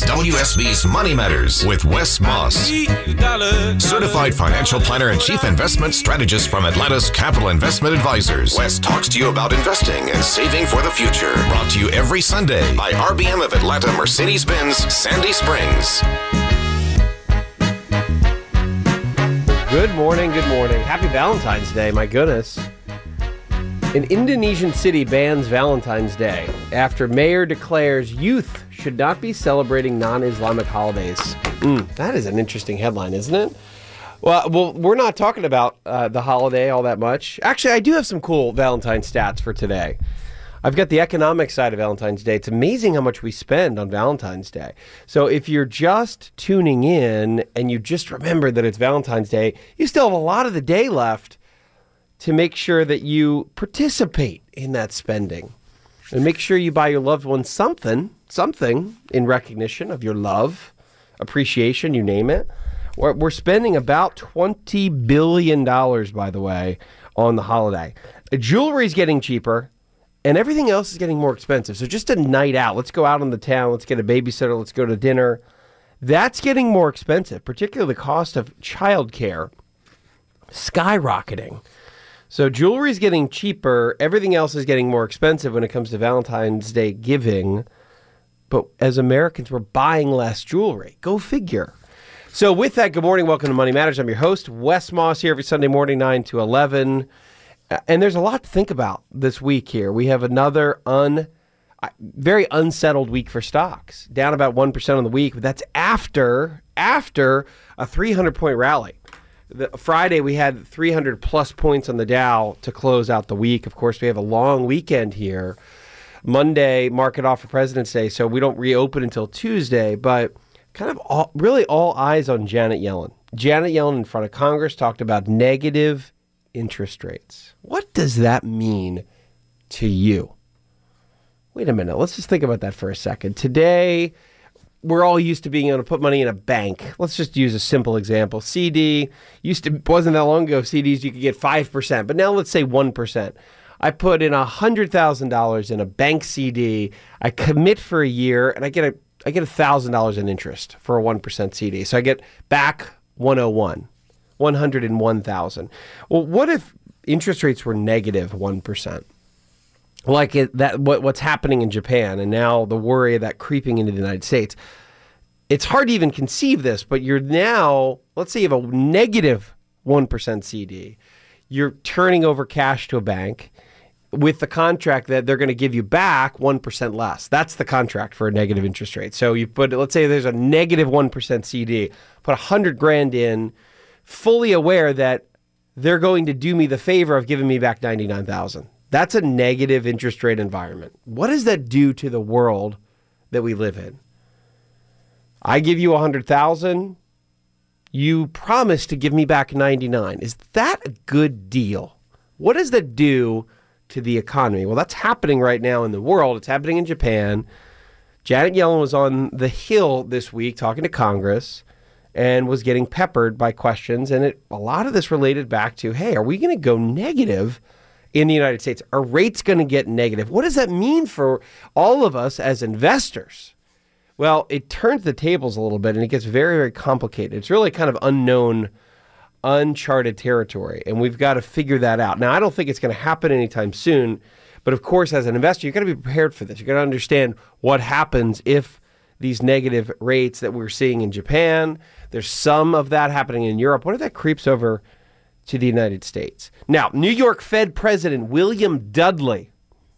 WSB's Money Matters with Wes Moss, certified financial planner and chief investment strategist from Atlanta's Capital Investment Advisors. Wes talks to you about investing and saving for the future. Brought to you every Sunday by RBM of Atlanta Mercedes-Benz Sandy Springs. Good morning, good morning. Happy Valentine's Day, my goodness. An Indonesian city bans Valentine's Day after mayor declares youth should not be celebrating non-Islamic holidays. That is an interesting headline, isn't it? Well, we're not talking about the holiday all that much. Actually, I do have some cool Valentine's stats for today. I've got the economic side of Valentine's Day. It's amazing how much we spend on Valentine's Day. So if you're just tuning in and you just remember that it's Valentine's Day, you still have a lot of the day left to make sure that you participate in that spending. And make sure you buy your loved one something in recognition of your love, appreciation, you name it. We're spending about $20 billion, by the way, on the holiday. Jewelry's getting cheaper, and everything else is getting more expensive. So just a night out, let's go out on the town, let's get a babysitter, let's go to dinner. That's getting more expensive, particularly the cost of childcare skyrocketing. So jewelry is getting cheaper. Everything else is getting more expensive when it comes to Valentine's Day giving. But as Americans, we're buying less jewelry. Go figure. So with that, good morning. Welcome to Money Matters. I'm your host, Wes Moss, here every Sunday morning, 9 to 11. And there's a lot to think about this week here. We have another very unsettled week for stocks, down about 1% on the week. But that's after a 300-point rally. Friday, we had 300-plus points on the Dow to close out the week. Of course, we have a long weekend here. Monday, market off for President's Day, so we don't reopen until Tuesday. But kind of all eyes on Janet Yellen. Janet Yellen in front of Congress talked about negative interest rates. What does that mean to you? Wait a minute. Let's just think about that for a second. Today, we're all used to being able to put money in a bank. Let's just use a simple example. CD wasn't that long ago, CDs you could get 5%, but now let's say 1%. I put in $100,000 in a bank CD. I commit for a year, and I get $1,000 in interest for a 1% CD. So I get back 101,000. Well, what if interest rates were negative 1%? Like what's happening in Japan, and now the worry of that creeping into the United States. It's hard to even conceive this, but you're now, let's say you have a negative 1% CD. You're turning over cash to a bank with the contract that they're going to give you back 1% less. That's the contract for a negative interest rate. So you put, let's say there's a negative 1% CD, put $100,000 in, fully aware that they're going to do me the favor of giving me back $99,000. That's a negative interest rate environment. What does that do to the world that we live in? I give you $100,000. You promise to give me back $99,000. Is that a good deal? What does that do to the economy? Well, that's happening right now in the world. It's happening in Japan. Janet Yellen was on the Hill this week talking to Congress and was getting peppered by questions. And a lot of this related back to, hey, are we going to go negative in the United States? Are rates going to get negative? What does that mean for all of us as investors? Well, it turns the tables a little bit, and it gets very, very complicated. It's really kind of unknown, uncharted territory, and we've got to figure that out. Now, I don't think it's going to happen anytime soon, but of course, as an investor, you've got to be prepared for this. You've got to understand what happens if these negative rates that we're seeing in Japan, there's some of that happening in Europe. What if that creeps over to the United States? Now, New York Fed President William Dudley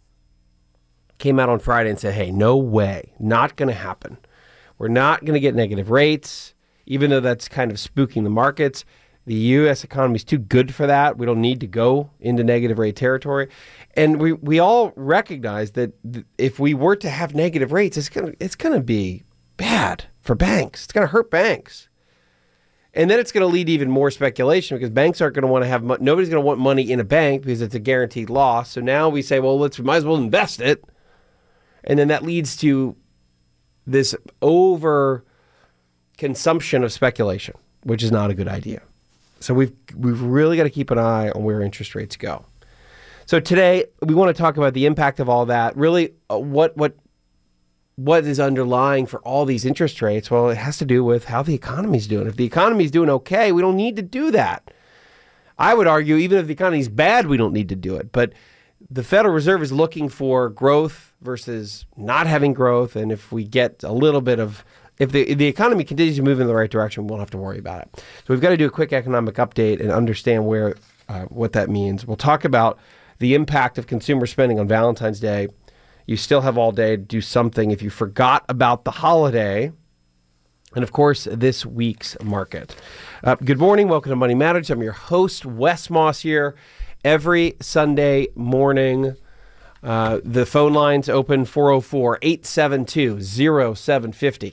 came out on Friday and said, hey, no way, not going to happen. We're not going to get negative rates, even though that's kind of spooking the markets. The U.S. economy is too good for that. We don't need to go into negative rate territory. And we all recognize that if we were to have negative rates, it's going to be bad for banks. It's going to hurt banks. And then it's going to lead to even more speculation because banks aren't going to want to have nobody's going to want money in a bank because it's a guaranteed loss. So now we say, well, we might as well invest it. And then that leads to this over consumption of speculation, which is not a good idea. So we've really got to keep an eye on where interest rates go. So today we want to talk about the impact of all that. Really, what what is underlying for all these interest rates? Well, it has to do with how the economy's doing. If the economy's doing okay, we don't need to do that. I would argue even if the economy's bad, we don't need to do it. But the Federal Reserve is looking for growth versus not having growth. And if we get a little bit of, if the economy continues to move in the right direction, we won't have to worry about it. So we've got to do a quick economic update and understand what that means. We'll talk about the impact of consumer spending on Valentine's Day. You still have all day to do something if you forgot about the holiday. And of course, this week's market. Good morning. Welcome to Money Matters. I'm your host, Wes Moss, here every Sunday morning. The phone lines open 404-872-0750,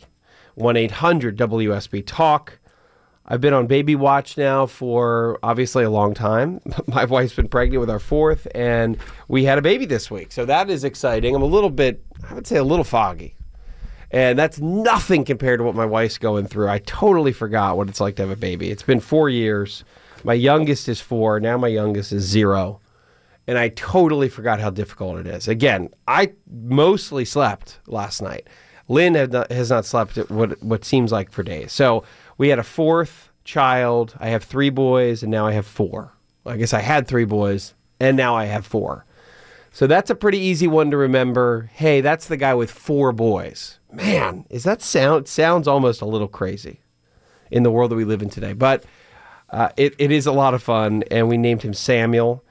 1-800-WSB-TALK. I've been on baby watch now for obviously a long time. My wife's been pregnant with our fourth, and we had a baby this week. So that is exciting. I'm a little bit, I would say a little foggy. And that's nothing compared to what my wife's going through. I totally forgot what it's like to have a baby. It's been 4 years. My youngest is 4. Now my youngest is 0. And I totally forgot how difficult it is. Again, I mostly slept last night. Lynn has not slept what seems like for days. So we had a fourth child. I have 3 boys, and now I have 4. I guess I had 3 boys, and now I have 4. So that's a pretty easy one to remember. Hey, that's the guy with 4 boys. Man, sounds almost a little crazy in the world that we live in today. But it is a lot of fun, and we named him Samuel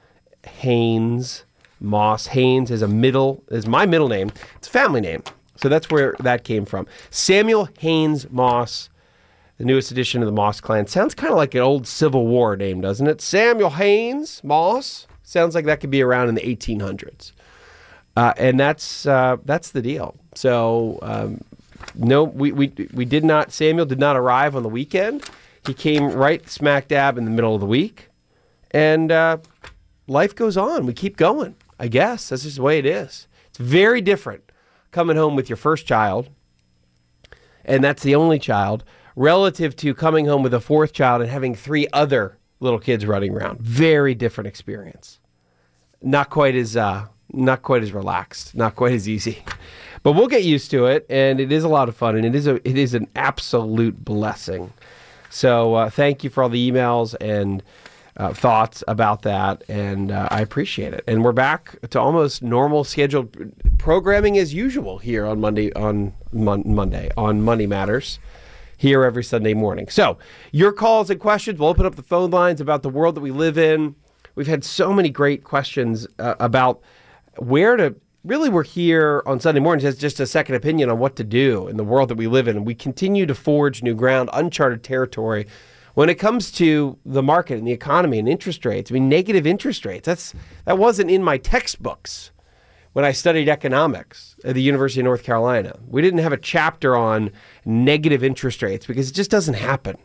Haynes Moss. Haynes is my middle name. It's a family name. So that's where that came from. Samuel Haynes Moss, the newest addition to the Moss clan. Sounds kind of like an old Civil War name, doesn't it? Samuel Haynes Moss. Sounds like that could be around in the 1800s. And that's the deal. So no, Samuel did not arrive on the weekend. He came right smack dab in the middle of the week. And life goes on. We keep going, I guess. That's just the way it is. It's very different coming home with your first child, and that's the only child, relative to coming home with a 4th child and having 3 other little kids running around. Very different experience. Not quite as relaxed, not quite as easy. But we'll get used to it, and it is a lot of fun, and it is an absolute blessing. So thank you for all the emails and thoughts about that, and I appreciate it. And we're back to almost normal scheduled programming as usual here on Monday on Money Matters, here every Sunday morning. So your calls and questions, we'll open up the phone lines about the world that we live in. We've had so many great questions about where to. Really, we're here on Sunday mornings as just a second opinion on what to do in the world that we live in. And we continue to forge new ground, uncharted territory when it comes to the market and the economy and interest rates. I mean, negative interest rates, that wasn't in my textbooks when I studied economics at the University of North Carolina. We didn't have a chapter on negative interest rates because it just doesn't happen.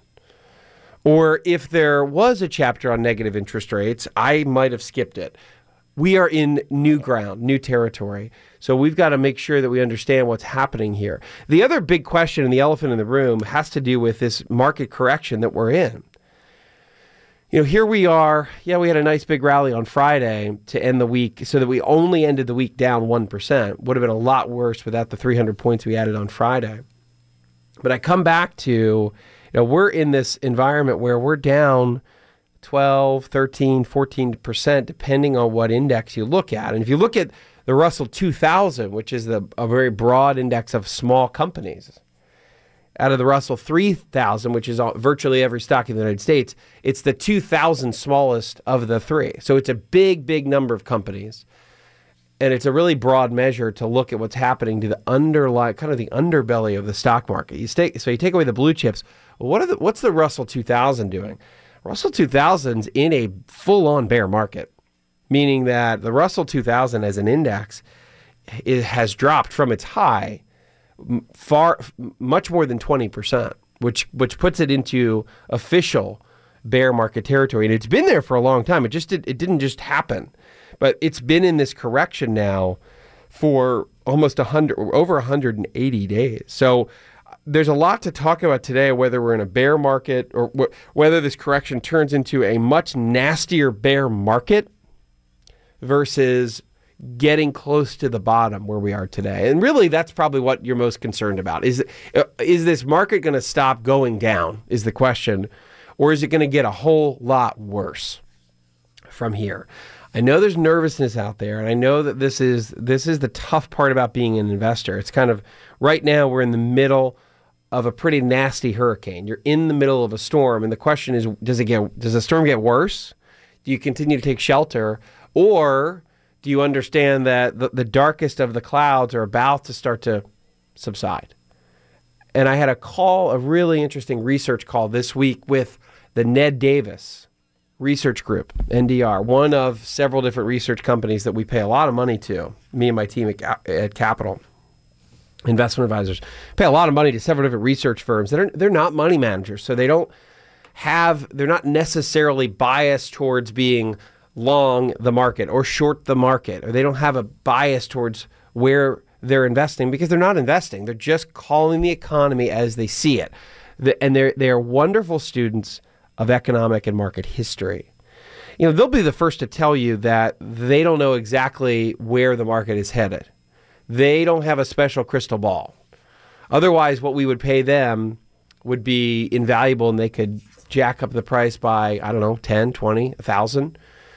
Or if there was a chapter on negative interest rates, I might have skipped it. We are in new ground, new territory. So we've got to make sure that we understand what's happening here. The other big question and the elephant in the room has to do with this market correction that we're in. You know, here we are. Yeah, we had a nice big rally on Friday to end the week so that we only ended the week down 1%. Would have been a lot worse without the 300 points we added on Friday. But I come back to, we're in this environment where we're down 12, 13, 14%, depending on what index you look at. And if you look at the Russell 2000, which is a very broad index of small companies, out of the Russell 3000, which is virtually every stock in the United States, it's the 2,000 smallest of the 3. So it's a big, big number of companies. And it's a really broad measure to look at what's happening to the underlying, kind of the underbelly of the stock market. So you take away the blue chips. Well, what's the Russell 2000 doing? Russell 2000's in a full-on bear market, meaning that the Russell 2000 as an index has dropped from its high much more than 20%, which puts it into official bear market territory. And it's been there for a long time. It didn't just happen, but it's been in this correction now for almost over 180 days. So there's a lot to talk about today, whether we're in a bear market or whether this correction turns into a much nastier bear market versus getting close to the bottom where we are today? And really, that's probably what you're most concerned about. Is this market going to stop going down, is the question, or is it going to get a whole lot worse from here? I know there's nervousness out there, and I know that this is the tough part about being an investor. It's kind of, right now we're in the middle of a pretty nasty hurricane. You're in the middle of a storm, and the question is, does the storm get worse? Do you continue to take shelter, or do you understand that the darkest of the clouds are about to start to subside? And I had a really interesting research call this week with the Ned Davis Research Group, NDR, one of several different research companies that we pay a lot of money to, me and my team at Capital Investment Advisors, pay a lot of money to several different research firms. They're not money managers, so they're not necessarily biased towards being long the market or short the market, or they don't have a bias towards where they're investing, because they're not investing. They're just calling the economy as they see it. And they're wonderful students of economic and market history. They'll be the first to tell you that they don't know exactly where the market is headed. They don't have a special crystal ball. Otherwise, what we would pay them would be invaluable, and they could jack up the price by, 10, 20, 1,000.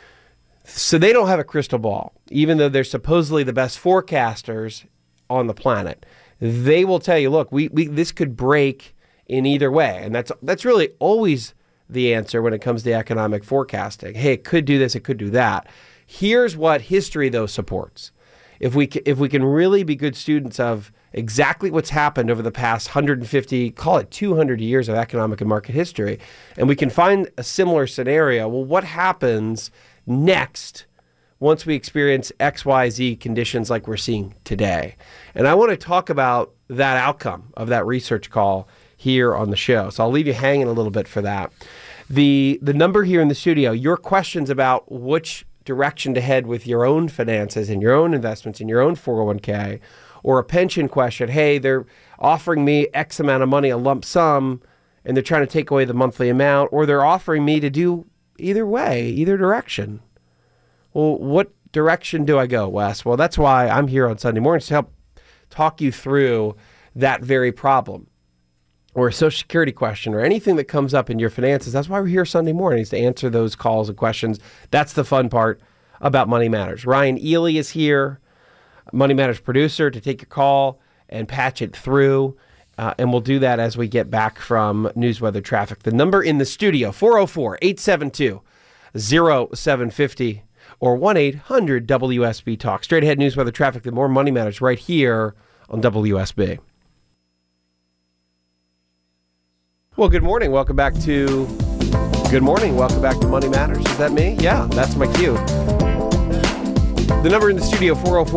So they don't have a crystal ball, even though they're supposedly the best forecasters on the planet. They will tell you, look, this could break in either way. And that's really always the answer when it comes to economic forecasting. Hey, it could do this, it could do that. Here's what history, though, supports. If we can really be good students of exactly what's happened over the past 150, call it 200 years of economic and market history, and we can find a similar scenario, well, what happens next once we experience XYZ conditions like we're seeing today? And I want to talk about that outcome of that research call here on the show. So I'll leave you hanging a little bit for that. The number here in the studio, your questions about which direction to head with your own finances and your own investments in your own 401k, or a pension question. Hey, they're offering me X amount of money, a lump sum, and they're trying to take away the monthly amount, or they're offering me to do either way, either direction. Well, what direction do I go, Wes? Well, that's why I'm here on Sunday mornings to help talk you through that very problem, or a Social Security question, or anything that comes up in your finances. That's why we're here Sunday mornings, to answer those calls and questions. That's the fun part about Money Matters. Ryan Ely is here, Money Matters producer, to take your call and patch it through. And we'll do that as we get back from news, weather, traffic. The number in the studio, 404-872-0750 or 1-800-WSB-TALK. Straight ahead news, weather, traffic, the more Money Matters right here on WSB. Well, good morning. Welcome back to Money Matters. Is that me? Yeah, that's my cue. The number in the studio,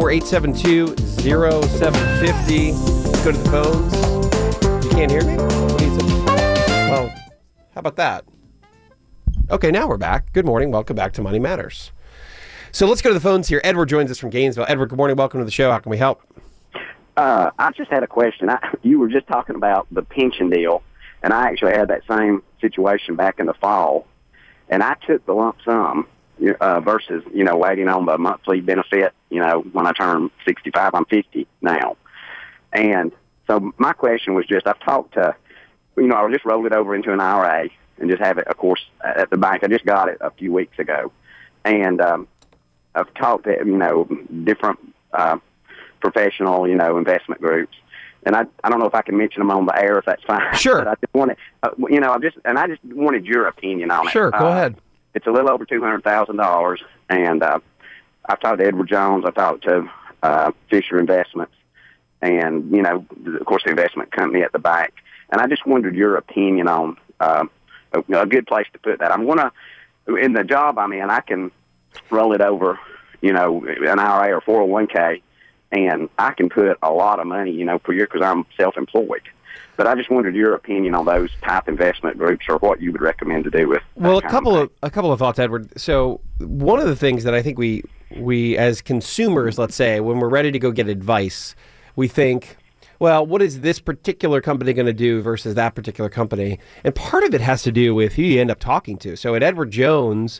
404-872-0750. Go to the phones. You can't hear me? What is it? Well, how about that? Okay, now we're back. Good morning. Welcome back to Money Matters. So let's go to the phones here. Edward joins us from Gainesville. Edward, good morning. Welcome to the show. How can we help? I just had a question. You were just talking about the pension deal, and I actually had that same situation back in the fall. And I took the lump sum versus, waiting on the monthly benefit, when I turn 65, I'm 50 now. And so my question was just, I've talked to, I just rolled it over into an IRA and just have it, of course, at the bank. I just got it a few weeks ago. And I've talked to, different professional, investment groups. And I don't know if I can mention them on the air, if that's fine. Sure. But I just wanted, I just wanted your opinion on it. Sure, go ahead. It's a little over $200,000, and I've talked to Edward Jones. I've talked to Fisher Investments, and, of course, the investment company at the bank. And I just wondered your opinion on a good place to put that. I'm going to, in the job I'm in, I can roll it over, an IRA or 401k, and I can put a lot of money, per year because I'm self-employed. But I just wondered your opinion on those type investment groups, or what you would recommend to do with. Well, a couple of thoughts, Edward. So one of the things that I think we as consumers, let's say, when we're ready to go get advice, we think, well, what is this particular company going to do versus that particular company? And part of it has to do with who you end up talking to. So at Edward Jones,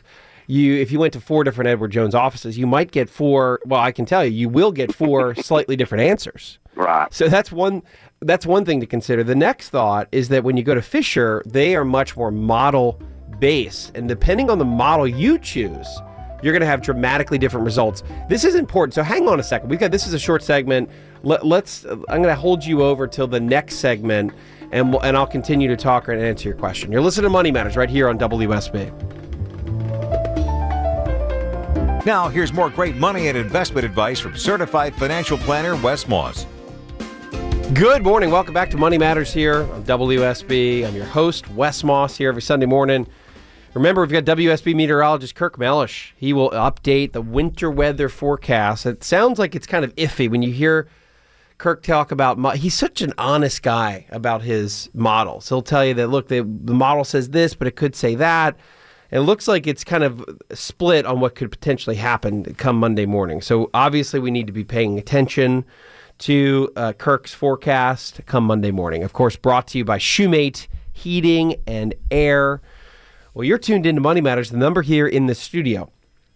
if you went to 4 different Edward Jones offices, you might get 4. Well, I can tell you will get 4 slightly different answers. Right. So that's one thing to consider. The next thought is that when you go to Fisher, they are much more model based, and depending on the model you choose, you're going to have dramatically different results. This is important. So hang on a second. This is a short segment. I'm going to hold you over till the next segment, and I'll continue to talk and answer your question. You're listening to Money Matters right here on WSB. Now, here's more great money and investment advice from certified financial planner Wes Moss. Good morning. Welcome back to Money Matters here on WSB. I'm your host, Wes Moss, here every Sunday morning. Remember, we've got WSB meteorologist Kirk Mellish. He will update the winter weather forecast. It sounds like it's kind of iffy when you hear Kirk talk about, he's such an honest guy about his models. He'll tell you that, look, the model says this, but it could say that. And it looks like it's kind of split on what could potentially happen come Monday morning. So obviously we need to be paying attention to Kirk's forecast come Monday morning. Of course, brought to you by Shoemate Heating and Air. Well, you're tuned into Money Matters. The number here in the studio,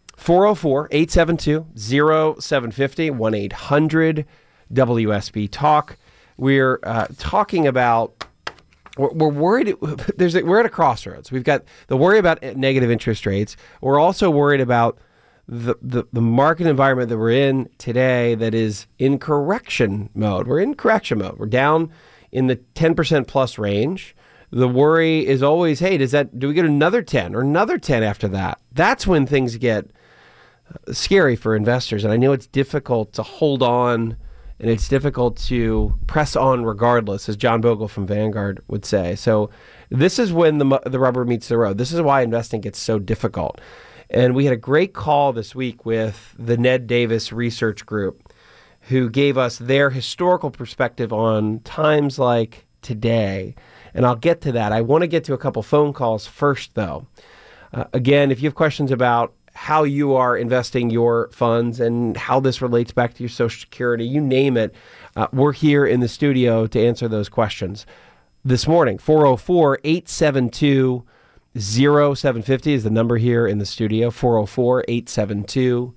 404-872-0750, 1-800-WSB-TALK. We're talking about, we're worried, we're at a crossroads. We've got the worry about negative interest rates. We're also worried about the market environment that we're in today that is in correction mode. We're in correction mode. We're down in the 10% plus range. The worry is always, hey, do we get another 10 or another 10 after that? That's when things get scary for investors. And I know it's difficult to hold on and it's difficult to press on regardless, as John Bogle from Vanguard would say. So this is when the rubber meets the road. This is why investing gets so difficult. And we had a great call this week with the Ned Davis Research Group, who gave us their historical perspective on times like today. And I'll get to that. I want to get to a couple phone calls first, though. Again, if you have questions about how you are investing your funds and how this relates back to your Social Security, you name it, we're here in the studio to answer those questions. This morning, 404-872-0750 is the number here in the studio, 404-872-0750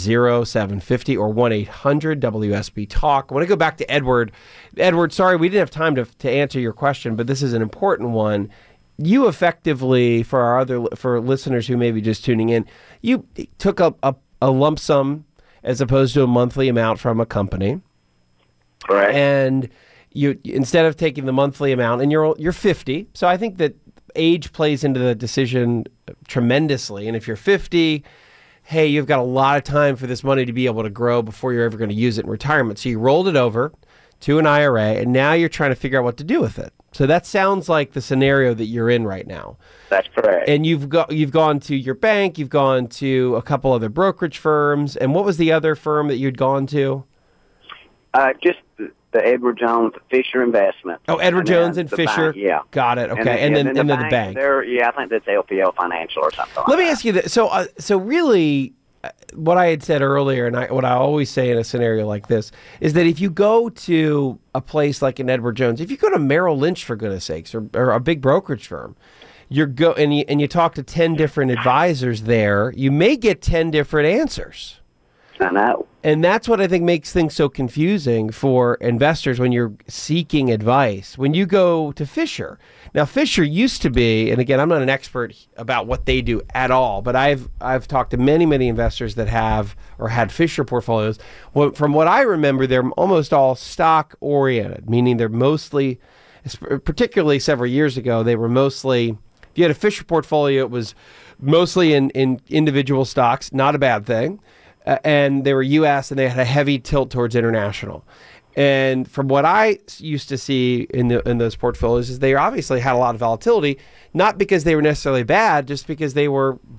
or 1-800-WSB-TALK. I want to go back to Edward. Edward, sorry, we didn't have time to answer your question, but this is an important one. You effectively, for listeners who may be just tuning in, you took a lump sum as opposed to a monthly amount from a company. Correct. And you, instead of taking the monthly amount, and you're 50, so I think that age plays into the decision tremendously. And if you're 50, hey, you've got a lot of time for this money to be able to grow before you're ever going to use it in retirement. So you rolled it over to an IRA, and now you're trying to figure out what to do with it. So that sounds like the scenario that you're in right now. That's correct. And you've gone to your bank, you've gone to a couple other brokerage firms, and what was the other firm that you'd gone to? Just the Edward Jones Fisher Investment. Oh, Edward Jones and Fisher. Bank, yeah. Got it. Okay, and then the bank. I think that's LPL Financial or something. Let me ask you this. So really, what I had said earlier, and what I always say in a scenario like this, is that if you go to a place like an Edward Jones, if you go to Merrill Lynch, for goodness sakes, or a big brokerage firm, and you talk to 10 different advisors there, you may get 10 different answers. I know. And that's what I think makes things so confusing for investors when you're seeking advice. When you go to Fisher, now Fisher used to be, and again, I'm not an expert about what they do at all, but I've talked to many investors that have or had Fisher portfolios. Well, from what I remember, they're almost all stock oriented, meaning they're mostly, particularly several years ago, they were mostly, if you had a Fisher portfolio, it was mostly in individual stocks, not a bad thing. And they were U.S. and they had a heavy tilt towards international. And from what I used to see in those portfolios is they obviously had a lot of volatility, not because they were necessarily bad, just because they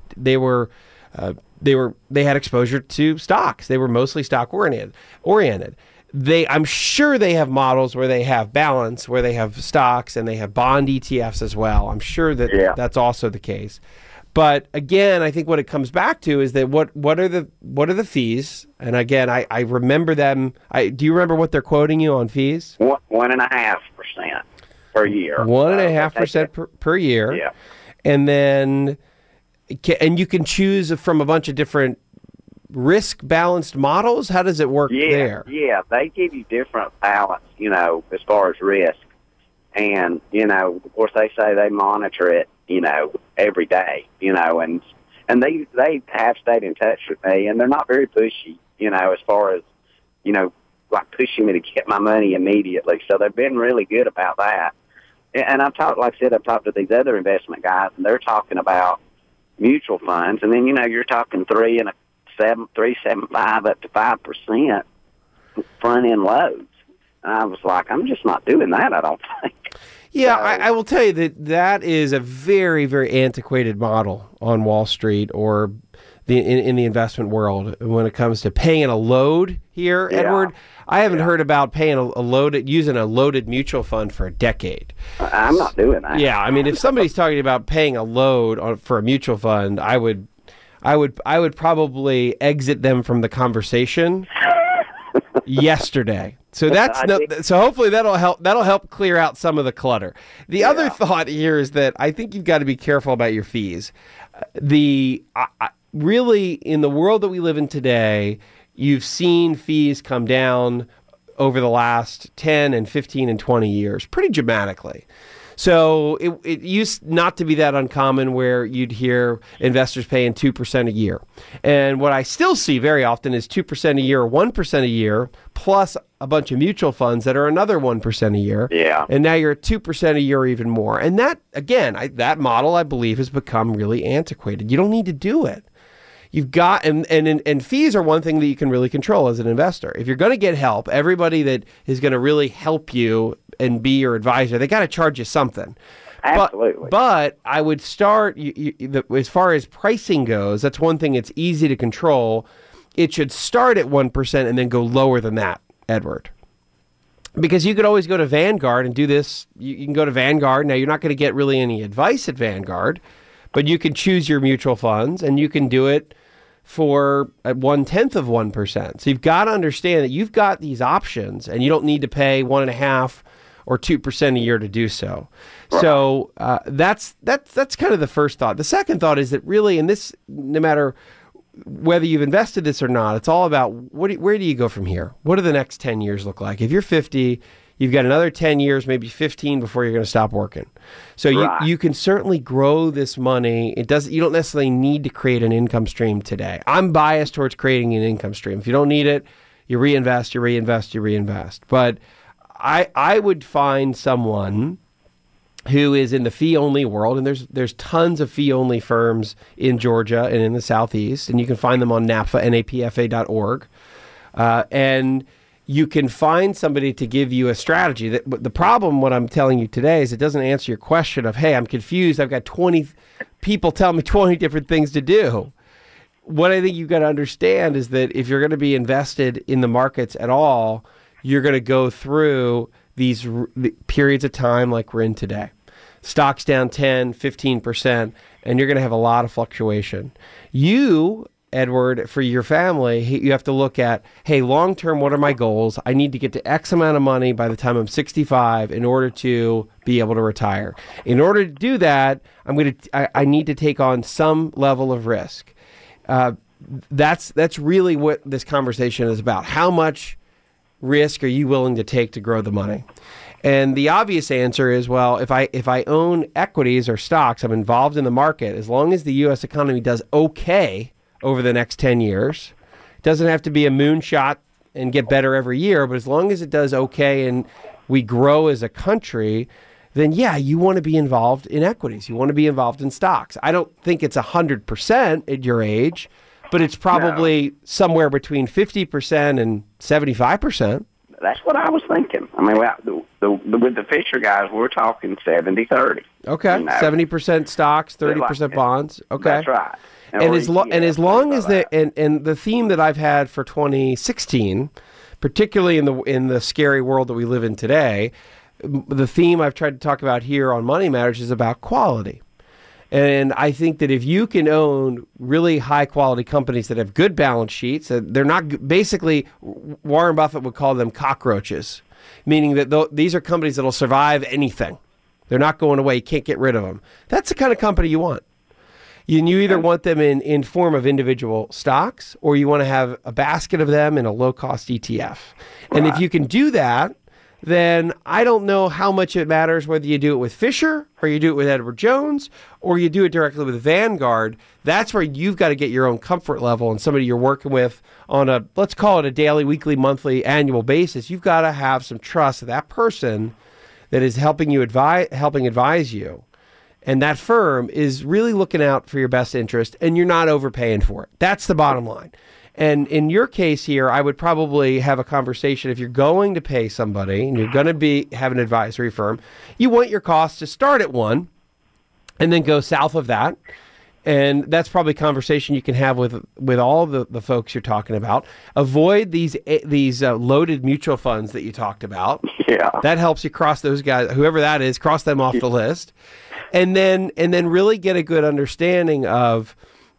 had exposure to stocks. They were mostly stock oriented. I'm sure they have models where they have balance, where they have stocks and they have bond ETFs as well. I'm sure that that's also the case. But again, I think what it comes back to is that what are the fees? And again, I remember them. Do you remember what they're quoting you on fees? 1.5% per year. 1.5% per year. Yeah. And then And you can choose from a bunch of different risk-balanced models? How does it work there? Yeah, they give you different balance, as far as risk. And, of course, they say they monitor it, every day, and they have stayed in touch with me, and they're not very pushy, as far as, like pushing me to get my money immediately. So they've been really good about that. And I've talked to these other investment guys, and they're talking about mutual funds, and then, you're talking 3.75 up to 5% front end loads. And I was like, I'm just not doing that, I don't think. Yeah, so, I will tell you that is a very, very antiquated model on Wall Street or in the investment world when it comes to paying a load here, Edward. I haven't heard about paying using a loaded mutual fund for a decade. I'm not doing that. Yeah, I mean, if somebody's talking about paying a load for a mutual fund, I would probably exit them from the conversation yesterday. So so hopefully that'll help clear out some of the clutter. The other thought here is that I think you've got to be careful about your fees. Really, in the world that we live in today, you've seen fees come down over the last 10 and 15 and 20 years pretty dramatically. So it used not to be that uncommon where you'd hear investors paying 2% a year. And what I still see very often is 2% a year or 1% a year plus a bunch of mutual funds that are another 1% a year. Yeah. And now you're at 2% a year or even more. And that, again, that model, I believe, has become really antiquated. You don't need to do it. You've got, and fees are one thing that you can really control as an investor. If you're going to get help, everybody that is going to really help you and be your advisor, they got to charge you something. Absolutely. But I would start, as far as pricing goes, that's one thing it's easy to control. It should start at 1% and then go lower than that, Edward. Because you could always go to Vanguard and do this. You can go to Vanguard. Now, you're not going to get really any advice at Vanguard, but you can choose your mutual funds and you can do it for 1/10 of 1%. So you've got to understand that you've got these options and you don't need to pay 1.5% or 2% a year to do so. Right. So that's kind of the first thought. The second thought is that really, in this, no matter whether you've invested this or not, it's all about where do you go from here? What do the next 10 years look like? If you're 50, you've got another 10 years, maybe 15 before you're going to stop working. So you can certainly grow this money. You don't necessarily need to create an income stream today. I'm biased towards creating an income stream. If you don't need it, you reinvest. But I would find someone who is in the fee-only world, and there's tons of fee-only firms in Georgia and in the Southeast, and you can find them on NAPFA, napfa.org. And you can find somebody to give you a strategy. The problem, what I'm telling you today, is it doesn't answer your question of, hey, I'm confused. I've got 20 people telling me 20 different things to do. What I think you've got to understand is that if you're going to be invested in the markets at all, you're going to go through these periods of time like we're in today. Stocks down 10, 15%, and you're going to have a lot of fluctuation. You, Edward, for your family, you have to look at, hey, long-term, what are my goals? I need to get to X amount of money by the time I'm 65 in order to be able to retire. In order to do that, I need to take on some level of risk. That's really what this conversation is about. How much risk are you willing to take to grow the money? And the obvious answer is, well, if I own equities or stocks, I'm involved in the market, as long as the U.S. economy does okay over the next 10 years, it doesn't have to be a moonshot and get better every year, but as long as it does okay and we grow as a country, then yeah, you want to be involved in equities. You want to be involved in stocks. I don't think it's 100% at your age, but it's probably somewhere between 50% and 75%. That's what I was thinking. I mean, with the Fisher guys, we're talking 70-30. Okay, 70% stocks, 30% bonds. Okay, that's right. And as long as the theme that I've had for 2016, particularly in the scary world that we live in today, the theme I've tried to talk about here on Money Matters is about quality. And I think that if you can own really high quality companies that have good balance sheets, they're not, basically Warren Buffett would call them cockroaches, meaning that these are companies that will survive anything. They're not going away. You can't get rid of them. That's the kind of company you want. You either want them in form of individual stocks, or you want to have a basket of them in a low-cost ETF. And if you can do that, then I don't know how much it matters whether you do it with Fisher or you do it with Edward Jones or you do it directly with Vanguard. That's where you've got to get your own comfort level and somebody you're working with on a, let's call it a daily, weekly, monthly, annual basis. You've got to have some trust of that person that is helping advise you. And that firm is really looking out for your best interest, and you're not overpaying for it. That's the bottom line. And in your case here, I would probably have a conversation. If you're going to pay somebody and you're going to have an advisory firm, you want your costs to start at 1 and then go south of that. And that's probably a conversation you can have with all the folks you're talking about. Avoid these loaded mutual funds that you talked about. Yeah. That helps you cross those guys, whoever that is, cross them off the list. And then really get a good understanding of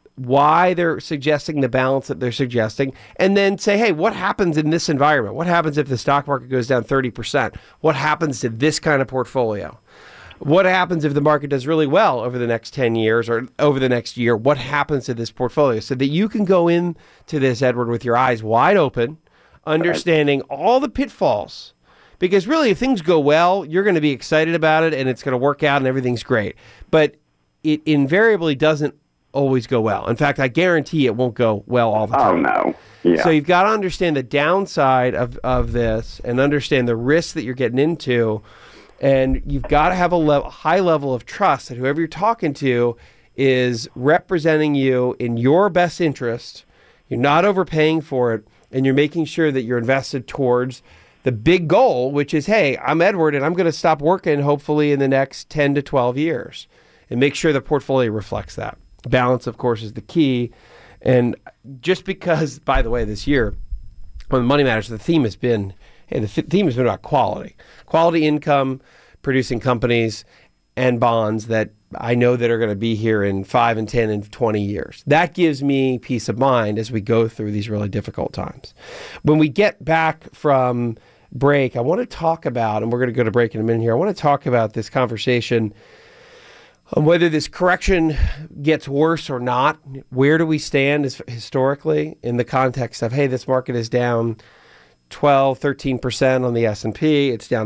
why they're suggesting the balance that they're suggesting, and then say, hey, what happens in this environment? What happens if the stock market goes down 30%? What happens to this kind of portfolio? What happens if the market does really well over the next 10 years or over the next year? What happens to this portfolio? So that you can go into this, Edward, with your eyes wide open, understanding all the pitfalls. Because really, if things go well, you're going to be excited about it and it's going to work out and everything's great. But it invariably doesn't always go well. In fact, I guarantee it won't go well all the time. Oh, no. Yeah. So you've got to understand the downside of this and understand the risks that you're getting into. And you've got to have a high level of trust that whoever you're talking to is representing you in your best interest. You're not overpaying for it, and you're making sure that you're invested towards the big goal, which is, hey, I'm Edward, and I'm going to stop working hopefully in the next 10 to 12 years, and make sure the portfolio reflects that. Balance, of course, is the key. And just because, by the way, this year on Money Matters, the theme has been about quality income producing companies and bonds that I know that are going to be here in 5 and 10 and 20 years. That gives me peace of mind as we go through these really difficult times. When we get back from break, I want to talk about, and we're going to go to break in a minute here, I want to talk about this conversation on whether this correction gets worse or not. Where do we stand historically in the context of, hey, this market is down 12, 13% on the S&P. It's down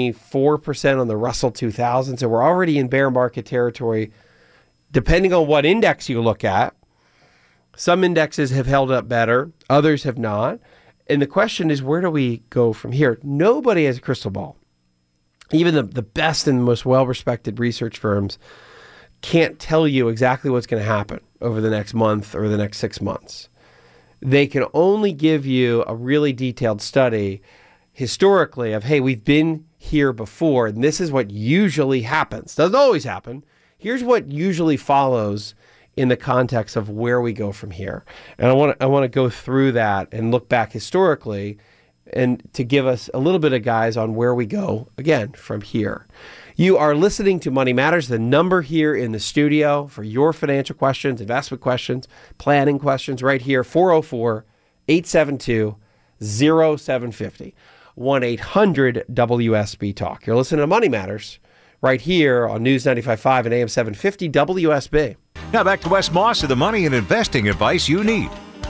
24% on the Russell 2000. So we're already in bear market territory, depending on what index you look at. Some indexes have held up better. Others have not. And the question is, where do we go from here? Nobody has a crystal ball. Even the best and most well-respected research firms can't tell you exactly what's going to happen over the next month or the next 6 months. They can only give you a really detailed study historically of, hey, we've been here before, and this is what usually happens. Doesn't always happen. Here's what usually follows in the context of where we go from here. And I want to go through that and look back historically and to give us a little bit of guys on where we go, again, from here. You are listening to Money Matters, the number here in the studio for your financial questions, investment questions, planning questions, right here, 404-872-0750, 1-800-WSB-TALK. You're listening to Money Matters right here on News 95.5 and AM 750 WSB. Now back to Wes Moss with the money and investing advice you need.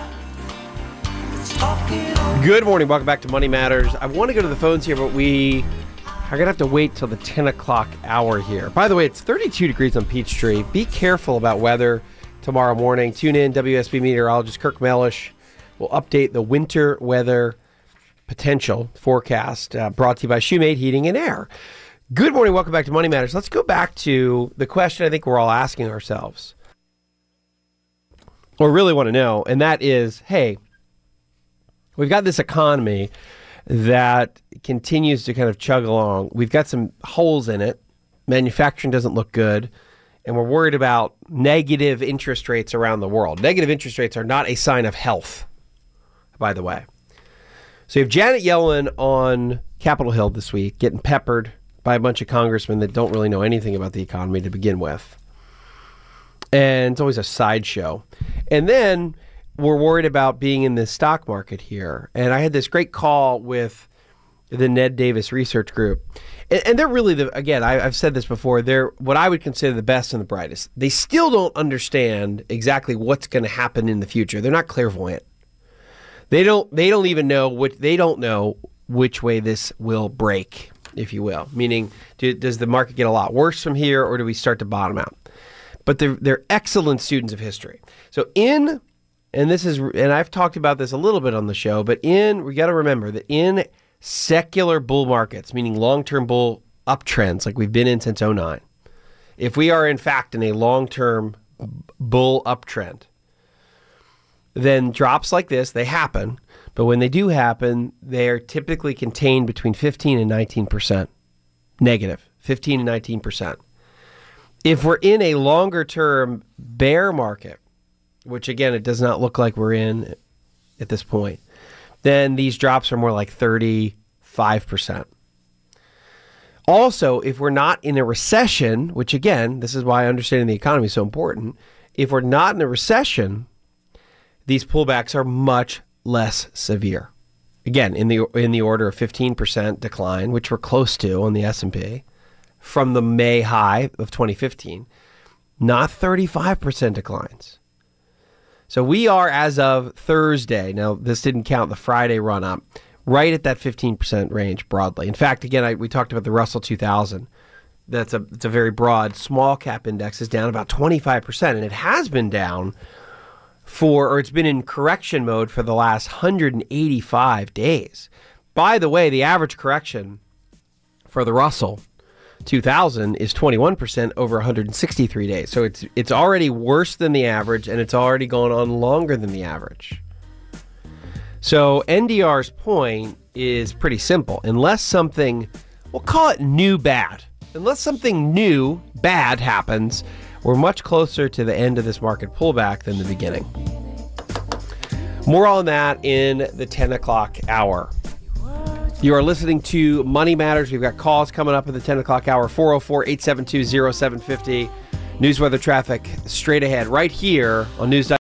Good morning. Welcome back to Money Matters. I want to go to the phones here, but we are going to have to wait till the 10 o'clock hour here. By the way, it's 32 degrees on Peachtree. Be careful about weather tomorrow morning. Tune in. WSB meteorologist Kirk Mellish will update the winter weather potential forecast brought to you by Shoemate Heating and Air. Good morning. Welcome back to Money Matters. Let's go back to the question I think we're all asking ourselves, or really want to know, and that is, hey, we've got this economy that continues to kind of chug along. We've got some holes in it. Manufacturing doesn't look good. And we're worried about negative interest rates around the world. Negative interest rates are not a sign of health, by the way. So you have Janet Yellen on Capitol Hill this week getting peppered by a bunch of congressmen that don't really know anything about the economy to begin with. And it's always a sideshow. And then we're worried about being in the stock market here. And I had this great call with the Ned Davis Research Group. And they're really, I've said this before, they're what I would consider the best and the brightest. They still don't understand exactly what's going to happen in the future. They're not clairvoyant. They don't even know which way this will break, if you will. Meaning, does the market get a lot worse from here, or do we start to bottom out? But they're excellent students of history. So and I've talked about this a little bit on the show, but we got to remember that in secular bull markets, meaning long-term bull uptrends like we've been in since 2009, if we are in fact in a long-term bull uptrend, then drops like this, they happen. But when they do happen, they are typically contained between 15 and 19%. Negative, 15 and 19%. If we're in a longer-term bear market, which again, it does not look like we're in at this point, then these drops are more like 35%. Also, if we're not in a recession, which again, this is why understanding the economy is so important, if we're not in a recession, these pullbacks are much less severe. Again, in the order of 15% decline, which we're close to on the S&P from the May high of 2015, not 35% declines. So we are, as of Thursday, now this didn't count the Friday run up, right at that 15% range broadly. In fact, again, we talked about the Russell 2000. It's a very broad small cap index is down about 25%, and it has been down it's been in correction mode for the last 185 days. By the way, the average correction for the Russell 2000 is 21% over 163 days. So it's already worse than the average, and it's already gone on longer than the average. So NDR's point is pretty simple. Unless something, we'll call it new bad. Unless something new bad happens, we're much closer to the end of this market pullback than the beginning. More on that in the 10 o'clock hour. You are listening to Money Matters. We've got calls coming up at the 10 o'clock hour, 404-872-0750. News, weather, traffic straight ahead right here on News.